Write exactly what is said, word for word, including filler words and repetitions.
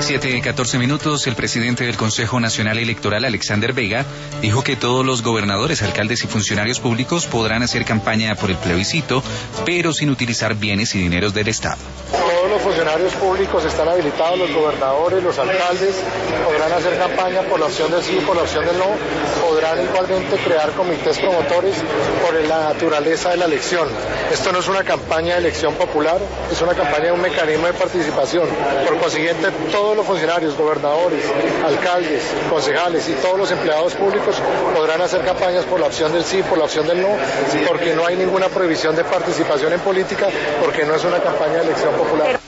siete, catorce minutos. El presidente del Consejo Nacional Electoral, Alexander Vega, dijo que todos los gobernadores, alcaldes y funcionarios públicos podrán hacer campaña por el plebiscito, pero sin utilizar bienes y dineros del Estado. Todos los funcionarios públicos están habilitados, los gobernadores, los alcaldes, podrán hacer campaña por la opción del sí, por la opción del no, podrán igualmente crear comités promotores por la naturaleza de la elección. Esto no es una campaña de elección popular, es una campaña de un mecanismo de participación. Por consiguiente, todos los funcionarios, gobernadores, alcaldes, concejales y todos los empleados públicos podrán hacer campañas por la opción del sí, por la opción del no, porque no hay ninguna prohibición de participación en política, porque no es una campaña de elección popular.